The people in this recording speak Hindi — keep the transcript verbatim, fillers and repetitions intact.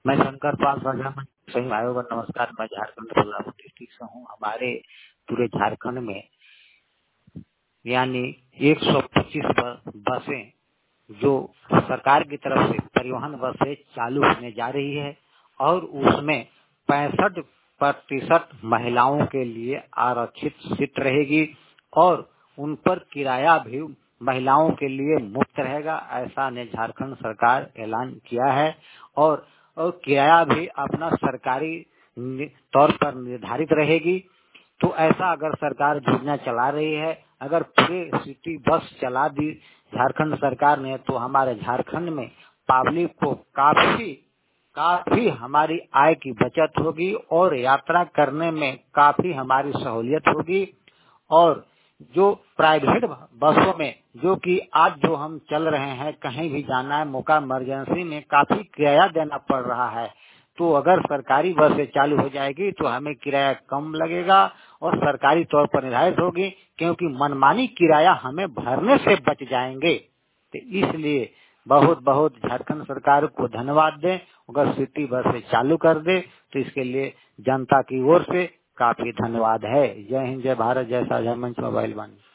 मैं शंकर पाल राजा संघ आयोग नमस्कार। मैं झारखंड बलरामपुर डिस्ट्रिक्ट से हूँ। हमारे पूरे झारखंड में यानी एक सौ पच्चीस बसें जो सरकार की तरफ से परिवहन बसें चालू होने जा रही है और उसमें पैंसठ प्रतिशत महिलाओं के लिए आरक्षित सीट रहेगी और उन पर किराया भी महिलाओं के लिए मुफ्त रहेगा। ऐसा ने झारखंड सरकार ऐलान किया है और, और किराया भी अपना सरकारी तौर पर निर्धारित रहेगी। तो ऐसा अगर सरकार योजना चला रही है, अगर पूरे सिटी बस चला दी झारखंड सरकार ने, तो हमारे झारखंड में पब्लिक को काफी काफी हमारी आय की बचत होगी और यात्रा करने में काफी हमारी सहूलियत होगी। और जो प्राइवेट बसों में जो कि आज जो हम चल रहे हैं, कहीं भी जाना है, मौका इमरजेंसी में काफी किराया देना पड़ रहा है, तो अगर सरकारी बसें चालू हो जाएगी तो हमें किराया कम लगेगा और सरकारी तौर पर निर्धारित होगी, क्योंकि मनमानी किराया हमें भरने से बच जाएंगे। तो इसलिए बहुत बहुत झारखंड सरकार को धन्यवाद दें। अगर सिटी बसें चालू कर दे तो इसके लिए जनता की ओर से काफी धन्यवाद है। जय हिंद, जय भारत, जय साझा मंच मोबाइल वाणी।